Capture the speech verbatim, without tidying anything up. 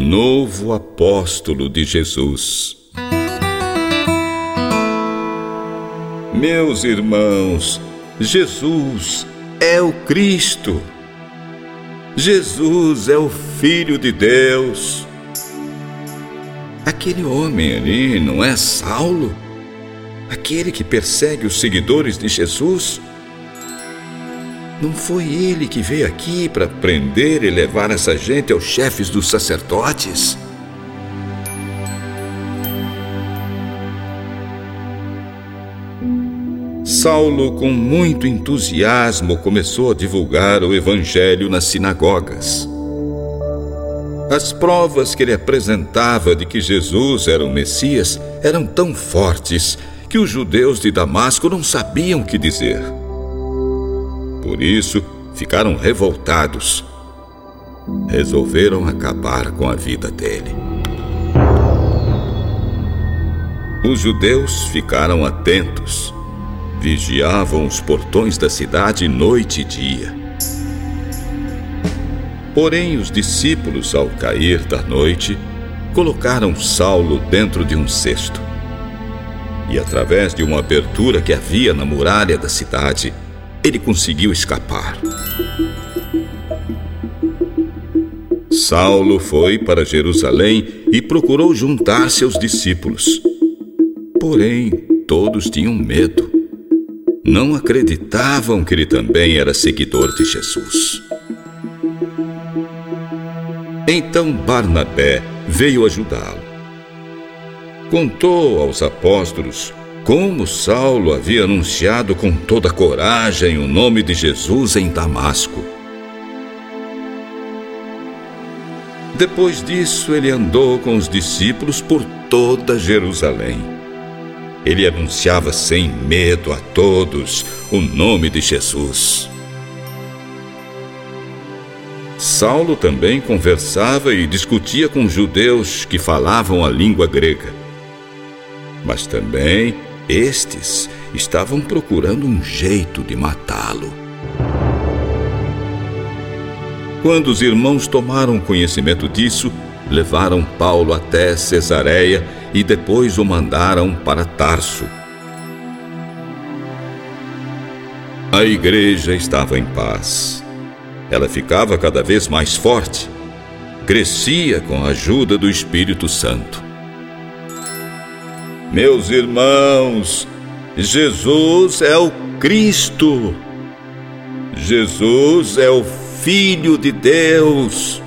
novo apóstolo de Jesus. Meus irmãos, Jesus é o Cristo. Jesus é o Filho de Deus. Aquele homem ali não é Saulo? Aquele que persegue os seguidores de Jesus? Não foi ele que veio aqui para prender e levar essa gente aos chefes dos sacerdotes? Saulo, com muito entusiasmo, começou a divulgar o evangelho nas sinagogas. As provas que ele apresentava de que Jesus era o Messias eram tão fortes que os judeus de Damasco não sabiam o que dizer. Por isso, ficaram revoltados. Resolveram acabar com a vida dele. Os judeus ficaram atentos. Vigiavam os portões da cidade noite e dia. Porém, os discípulos, ao cair da noite, colocaram Saulo dentro de um cesto. E, através de uma abertura que havia na muralha da cidade, ele conseguiu escapar. Saulo foi para Jerusalém e procurou juntar-se aos discípulos. Porém, todos tinham medo. Não acreditavam que ele também era seguidor de Jesus. Então Barnabé veio ajudá-lo. Contou aos apóstolos como Saulo havia anunciado com toda coragem o nome de Jesus em Damasco. Depois disso, ele andou com os discípulos por toda Jerusalém. Ele anunciava sem medo a todos o nome de Jesus. Saulo também conversava e discutia com judeus que falavam a língua grega. Mas também estes estavam procurando um jeito de matá-lo. Quando os irmãos tomaram conhecimento disso, levaram Paulo até Cesareia e depois o mandaram para Tarso. A igreja estava em paz. Ela ficava cada vez mais forte. Crescia com a ajuda do Espírito Santo. Meus irmãos, Jesus é o Cristo. Jesus é o Filho de Deus.